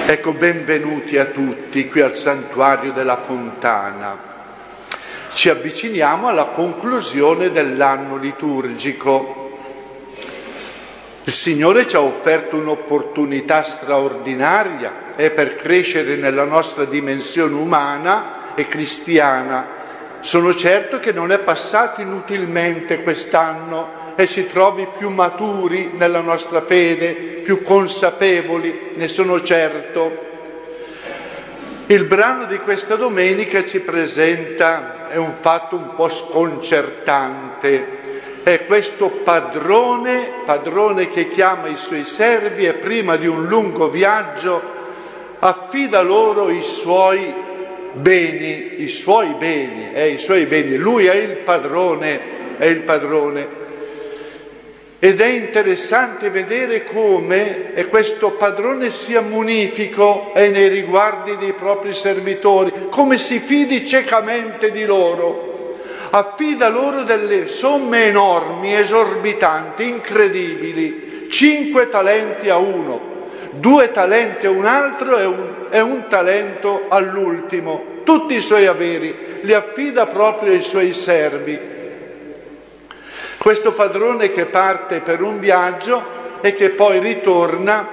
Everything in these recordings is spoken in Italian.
Ecco, benvenuti a tutti qui al Santuario della Fontana. Ci avviciniamo alla conclusione dell'anno liturgico. Il Signore ci ha offerto un'opportunità straordinaria per crescere nella nostra dimensione umana e cristiana. Sono certo che non è passato inutilmente quest'anno e ci trovi più maturi nella nostra fede, più consapevoli, ne sono certo. Il brano di questa domenica ci presenta un fatto un po' sconcertante. È questo padrone che chiama i suoi servi e prima di un lungo viaggio affida loro i suoi beni. Lui è il padrone. Ed è interessante vedere come questo padrone sia munifico nei riguardi dei propri servitori, come si fidi ciecamente di loro. Affida loro delle somme enormi, esorbitanti, incredibili. 5 talenti a uno, 2 talenti a un altro e un talento all'ultimo. Tutti i suoi averi li affida proprio ai suoi servi. Questo padrone che parte per un viaggio e che poi ritorna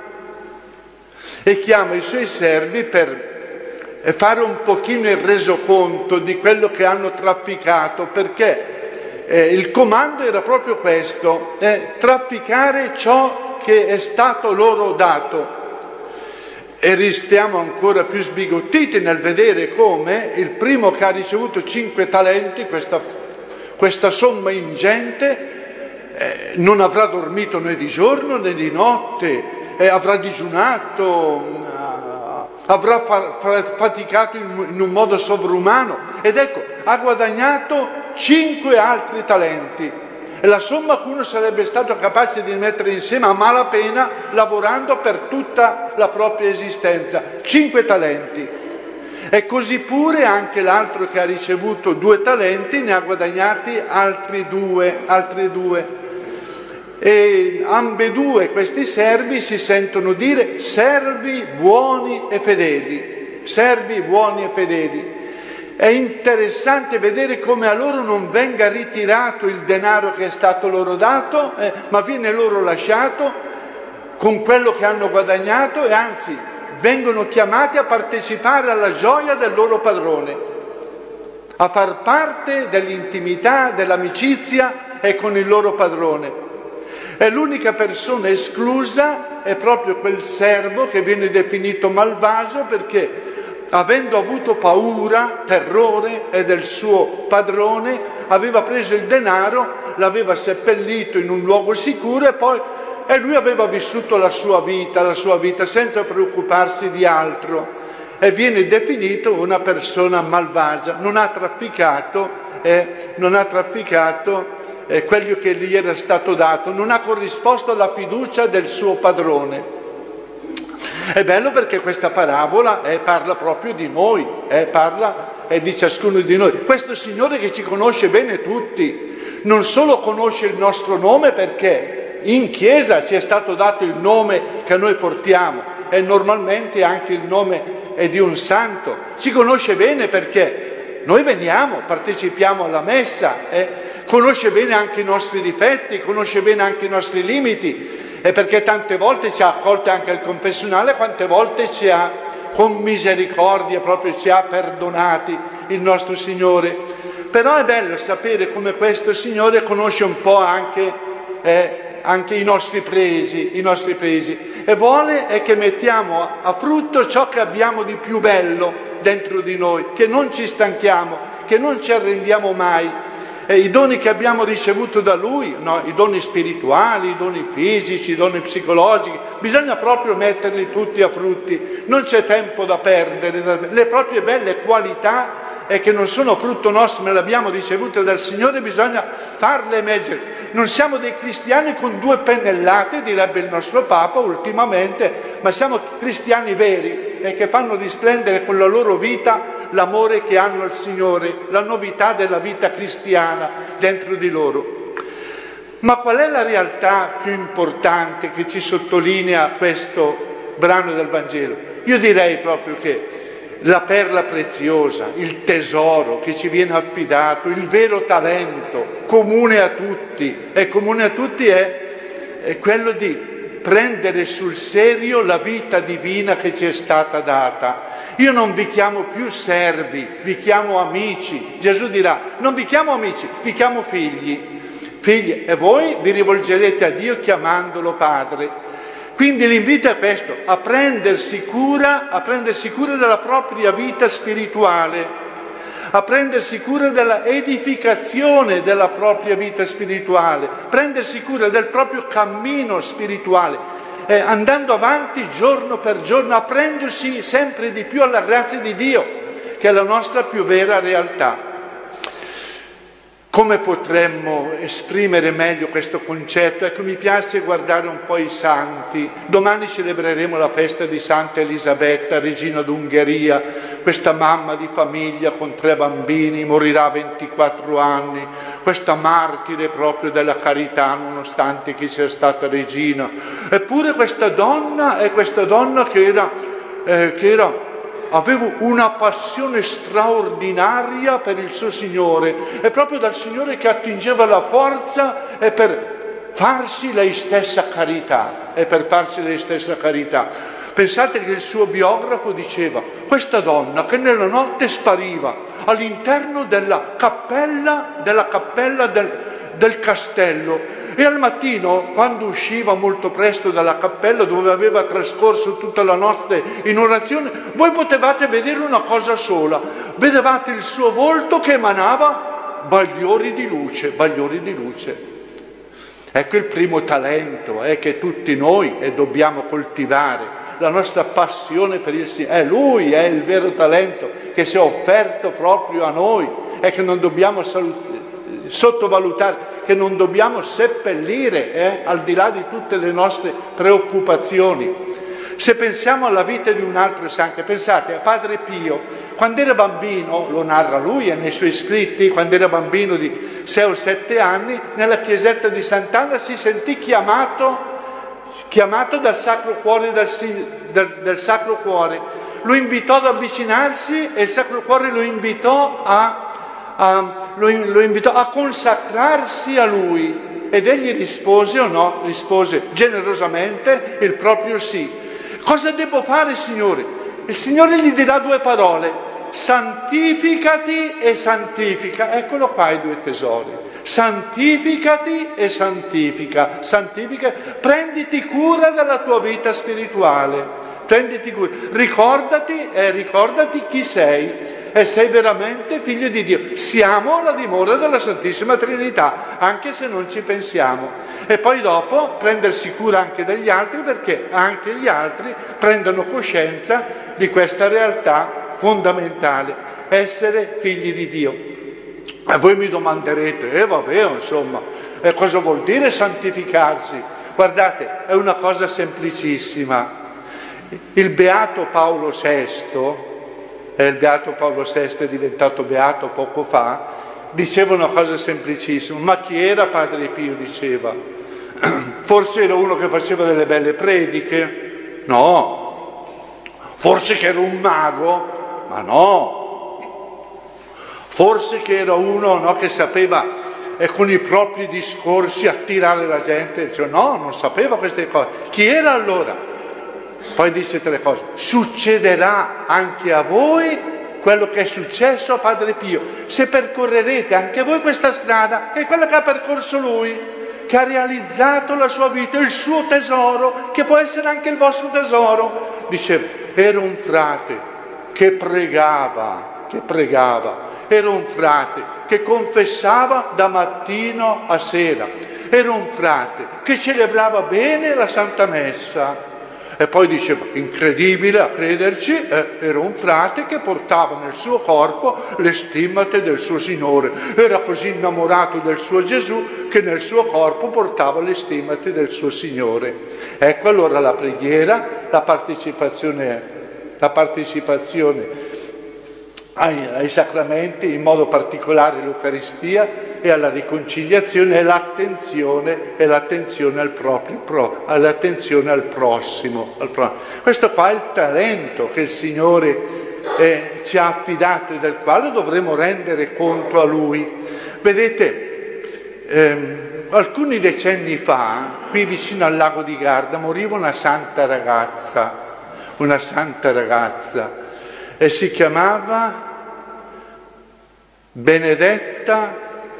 e chiama i suoi servi per fare un pochino il resoconto di quello che hanno trafficato, perché il comando era proprio questo, trafficare ciò che è stato loro dato. E restiamo ancora più sbigottiti nel vedere come il primo che ha ricevuto 5 talenti, questa somma ingente, non avrà dormito né di giorno né di notte, avrà digiunato, avrà faticato in un modo sovrumano ed ecco, ha guadagnato 5 altri talenti. È la somma che uno sarebbe stato capace di mettere insieme a malapena lavorando per tutta la propria esistenza. 5 talenti. E così pure anche l'altro che ha ricevuto 2 talenti ne ha guadagnati altri due. E ambedue questi servi si sentono dire servi buoni e fedeli. È interessante vedere come a loro non venga ritirato il denaro che è stato loro dato, ma viene loro lasciato con quello che hanno guadagnato e anzi vengono chiamati a partecipare alla gioia del loro padrone, a far parte dell'intimità, dell'amicizia e con il loro padrone. E l'unica persona esclusa è proprio quel servo che viene definito malvagio perché, avendo avuto paura, terrore del suo padrone, aveva preso il denaro, l'aveva seppellito in un luogo sicuro e lui aveva vissuto la sua vita senza preoccuparsi di altro e viene definito una persona malvagia. Non ha trafficato quello che gli era stato dato, non ha corrisposto alla fiducia del suo padrone. È bello perché questa parabola parla proprio di noi, parla di ciascuno di noi. Questo Signore che ci conosce bene tutti, non solo conosce il nostro nome perché in chiesa ci è stato dato il nome che noi portiamo e normalmente anche il nome è di un santo. Ci conosce bene perché noi veniamo, partecipiamo alla messa, conosce bene anche i nostri difetti, conosce bene anche i nostri limiti e perché tante volte ci ha accolti anche al confessionale, quante volte ci ha con misericordia proprio ci ha perdonati il nostro Signore. Però è bello sapere come questo Signore conosce un po' anche i nostri presi e vuole che mettiamo a frutto ciò che abbiamo di più bello dentro di noi, che non ci stanchiamo, che non ci arrendiamo mai. I doni che abbiamo ricevuto da Lui, i doni spirituali, i doni fisici, i doni psicologici, bisogna proprio metterli tutti a frutti, non c'è tempo da perdere, le proprie belle qualità che non sono frutto nostro ma le abbiamo ricevute dal Signore, bisogna farle emergere. Non siamo dei cristiani con 2 pennellate, direbbe il nostro Papa ultimamente, ma siamo cristiani veri e che fanno risplendere con la loro vita l'amore che hanno al Signore, la novità della vita cristiana dentro di loro. Ma qual è la realtà più importante che ci sottolinea questo brano del Vangelo. Io direi proprio che la perla preziosa, il tesoro che ci viene affidato, il vero talento comune a tutti, è quello di prendere sul serio la vita divina che ci è stata data. Io non vi chiamo più servi, vi chiamo amici. Gesù dirà: non vi chiamo amici, vi chiamo figli. Figli, e voi vi rivolgerete a Dio chiamandolo Padre. Quindi l'invito è questo: a prendersi cura della propria vita spirituale, a prendersi cura della edificazione della propria vita spirituale, prendersi cura del proprio cammino spirituale, andando avanti giorno per giorno, aprendosi sempre di più alla grazia di Dio, che è la nostra più vera realtà. Come potremmo esprimere meglio questo concetto? Ecco, mi piace guardare un po' i santi. Domani celebreremo la festa di Santa Elisabetta, regina d'Ungheria, questa mamma di famiglia con 3 bambini, morirà a 24 anni, questa martire proprio della carità, nonostante che sia stata regina. Eppure questa donna aveva una passione straordinaria per il suo Signore, è proprio dal Signore che attingeva la forza e per farsi lei stessa carità, Pensate che il suo biografo diceva: questa donna che nella notte spariva all'interno della cappella del castello, e al mattino, quando usciva molto presto dalla cappella dove aveva trascorso tutta la notte in orazione, voi potevate vedere una cosa sola: vedevate il suo volto che emanava bagliori di luce. Ecco il primo talento che tutti noi dobbiamo coltivare, la nostra passione per il Signore. Lui è il vero talento che si è offerto proprio a noi e che non dobbiamo sottovalutare, che non dobbiamo seppellire al di là di tutte le nostre preoccupazioni. Se pensiamo alla vita di un altro santo, pensate a Padre Pio, quando era bambino, lo narra lui nei suoi scritti, quando era bambino di 6 o 7 anni, nella chiesetta di Sant'Anna si sentì chiamato dal Sacro Cuore, del Sacro Cuore. Lo invitò ad avvicinarsi e il Sacro Cuore lo invitò a consacrarsi a lui, ed egli rispose o no? Rispose generosamente il proprio sì. Cosa devo fare, Signore? Il Signore gli dirà 2 parole: santificati e santifica. Eccolo qua i 2 tesori: santificati e santifica. Prenditi cura della tua vita spirituale, prenditi cura, ricordati chi sei. E sei veramente figlio di Dio. Siamo la dimora della Santissima Trinità, anche se non ci pensiamo. E poi dopo prendersi cura anche degli altri, perché anche gli altri prendano coscienza di questa realtà fondamentale: essere figli di Dio. E voi mi domanderete: cosa vuol dire santificarsi? Guardate, è una cosa semplicissima. Il Beato Paolo VI, il Beato Paolo VI è diventato beato poco fa, diceva una cosa semplicissima. Ma chi era Padre Pio? Diceva: forse era uno che faceva delle belle prediche? No. Forse che era un mago? Ma no. Forse che era uno che sapeva con i propri discorsi attirare la gente? Diceva, no, non sapeva queste cose. Chi era allora? Poi dice 3 cose: succederà anche a voi quello che è successo a Padre Pio, se percorrerete anche voi questa strada, che è quella che ha percorso lui, che ha realizzato la sua vita, il suo tesoro, che può essere anche il vostro tesoro. Diceva: era un frate che pregava, era un frate che confessava da mattino a sera, era un frate che celebrava bene la Santa Messa. E poi diceva, incredibile a crederci, era un frate che portava nel suo corpo le stimmate del suo Signore. Era così innamorato del suo Gesù che nel suo corpo portava le stimmate del suo Signore. Ecco allora la preghiera, la partecipazione ai sacramenti, in modo particolare l'Eucaristia, e alla riconciliazione è l'attenzione all'attenzione al prossimo. Questo qua è il talento che il Signore ci ha affidato e del quale dovremo rendere conto a Lui. Vedete, alcuni decenni fa, qui vicino al lago di Garda, moriva una santa ragazza, e si chiamava Benedetta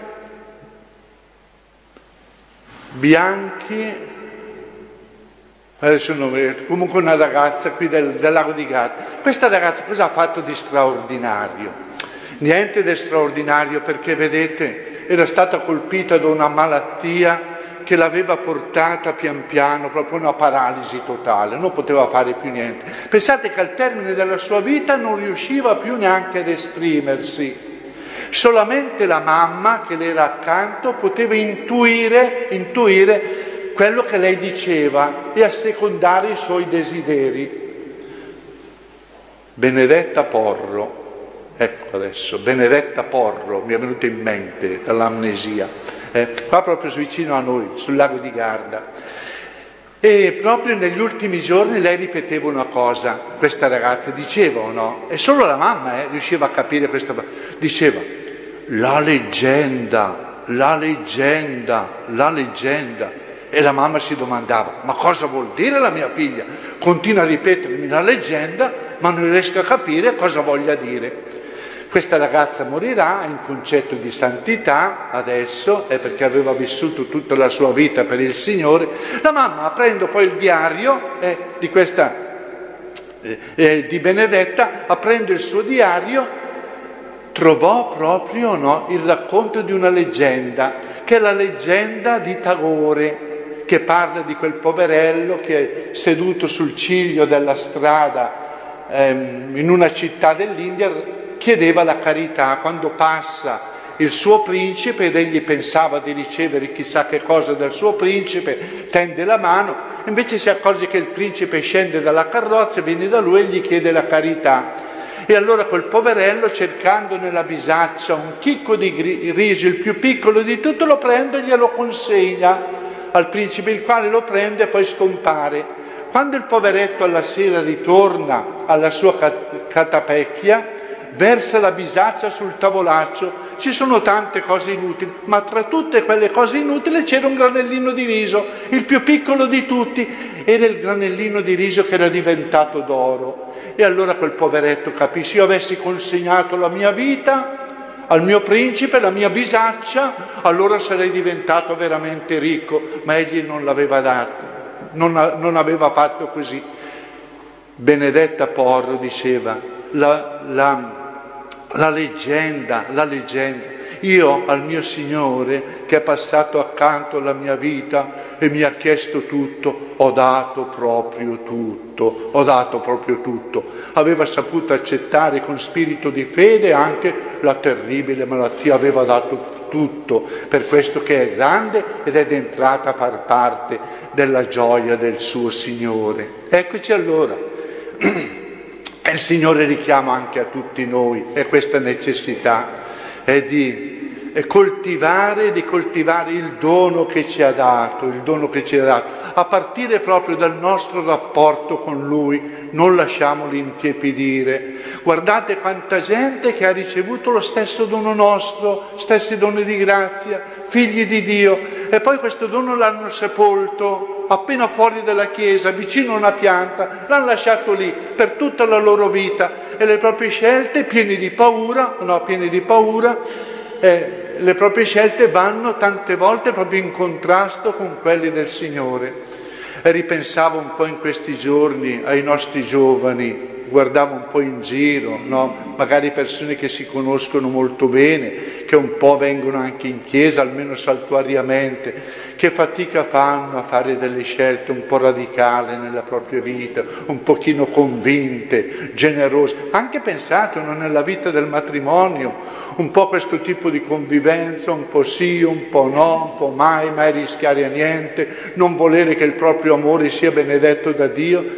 Bianchi, adesso non vedo, comunque una ragazza qui del lago di Garda. Questa ragazza cosa ha fatto di straordinario? Niente di straordinario, perché vedete, era stata colpita da una malattia che l'aveva portata pian piano, proprio una paralisi totale, non poteva fare più niente. Pensate che al termine della sua vita non riusciva più neanche ad esprimersi. Solamente la mamma che le era accanto poteva intuire quello che lei diceva e assecondare i suoi desideri. Benedetta Porro, ecco adesso, Benedetta Porro, mi è venuta in mente dall'amnesia, qua proprio vicino a noi, sul lago di Garda. E proprio negli ultimi giorni lei ripeteva una cosa, questa ragazza diceva o no, e solo la mamma riusciva a capire questa cosa, diceva la leggenda, e la mamma si domandava, ma cosa vuol dire la mia figlia? Continua a ripetermi la leggenda, ma non riesco a capire cosa voglia dire. Questa ragazza morirà in concetto di santità adesso, perché aveva vissuto tutta la sua vita per il Signore. La mamma, aprendo poi il diario di Benedetta, aprendo il suo diario, trovò proprio il racconto di una leggenda, che è la leggenda di Tagore, che parla di quel poverello che è seduto sul ciglio della strada in una città dell'India chiedeva la carità. Quando passa il suo principe ed egli pensava di ricevere chissà che cosa dal suo principe, tende la mano, invece si accorge che il principe scende dalla carrozza, viene da lui e gli chiede la carità. E allora quel poverello, cercando nella bisaccia un chicco di riso, il più piccolo di tutto, lo prende e glielo consegna al principe, il quale lo prende e poi scompare. Quando il poveretto alla sera ritorna alla sua catapecchia, versa la bisaccia sul tavolaccio. Ci sono tante cose inutili, ma tra tutte quelle cose inutili c'era un granellino di riso, il più piccolo di tutti, era il granellino di riso che era diventato d'oro. E allora quel poveretto capisce, io avessi consegnato la mia vita al mio principe, la mia bisaccia, allora sarei diventato veramente ricco, ma egli non l'aveva dato, non aveva fatto così. Benedetta Porro diceva, la leggenda, io al mio Signore che è passato accanto alla mia vita e mi ha chiesto tutto, ho dato proprio tutto. Aveva saputo accettare con spirito di fede anche la terribile malattia, aveva dato tutto, per questo che è grande ed è entrata a far parte della gioia del suo Signore. Eccoci allora. E il Signore richiama anche a tutti noi, e questa necessità è di coltivare il dono che ci ha dato, a partire proprio dal nostro rapporto con Lui, non lasciamoli intiepidire. Guardate quanta gente che ha ricevuto lo stesso dono nostro, stessi doni di grazia, figli di Dio, e poi questo dono l'hanno sepolto appena fuori dalla chiesa, vicino a una pianta, l'hanno lasciato lì per tutta la loro vita, e le proprie scelte, pieni di paura, le proprie scelte vanno tante volte proprio in contrasto con quelli del Signore. E ripensavo un po' in questi giorni ai nostri giovani, guardavo un po' in giro, no? Magari persone che si conoscono molto bene, che un po' vengono anche in chiesa, almeno saltuariamente, che fatica fanno a fare delle scelte un po' radicali nella propria vita, un pochino convinte, generose. Anche pensate, nella vita del matrimonio, un po' questo tipo di convivenza, un po' sì, un po' no, un po' mai rischiare a niente, non volere che il proprio amore sia benedetto da Dio.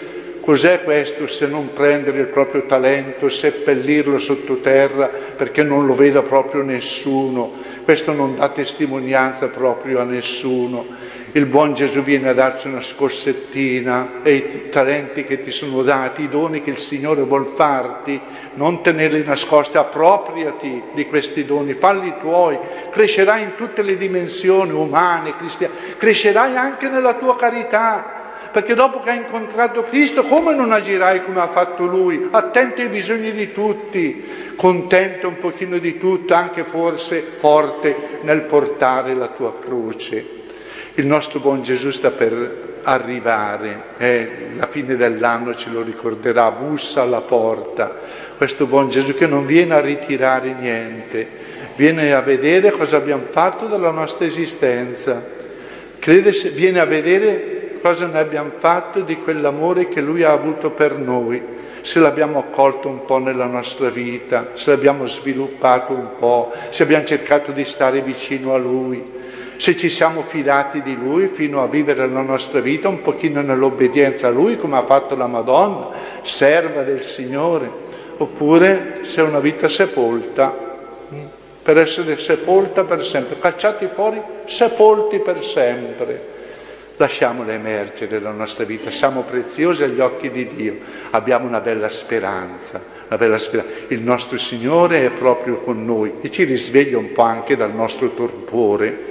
Cos'è questo se non prendere il proprio talento e seppellirlo sottoterra perché non lo veda proprio nessuno? Questo non dà testimonianza proprio a nessuno. Il buon Gesù viene a darci una scossettina e i talenti che ti sono dati, i doni che il Signore vuol farti, non tenerli nascosti, appropriati di questi doni, falli tuoi, crescerai in tutte le dimensioni umane, cristiane, crescerai anche nella tua carità. Perché dopo che hai incontrato Cristo, come non agirai come ha fatto Lui? Attento ai bisogni di tutti, contento un pochino di tutto, anche forse forte nel portare la tua croce. Il nostro buon Gesù sta per arrivare, la fine dell'anno ce lo ricorderà, bussa alla porta. Questo buon Gesù che non viene a ritirare niente, viene a vedere cosa abbiamo fatto della nostra esistenza, viene a vedere cosa ne abbiamo fatto di quell'amore che Lui ha avuto per noi, se l'abbiamo accolto un po' nella nostra vita, se l'abbiamo sviluppato un po', se abbiamo cercato di stare vicino a Lui, se ci siamo fidati di Lui fino a vivere la nostra vita un pochino nell'obbedienza a Lui, come ha fatto la Madonna, serva del Signore, oppure se è una vita sepolta, per essere sepolta per sempre, cacciati fuori, sepolti per sempre. Lasciamola emergere la nostra vita, siamo preziosi agli occhi di Dio, abbiamo una bella speranza, il nostro Signore è proprio con noi e ci risveglia un po' anche dal nostro torpore.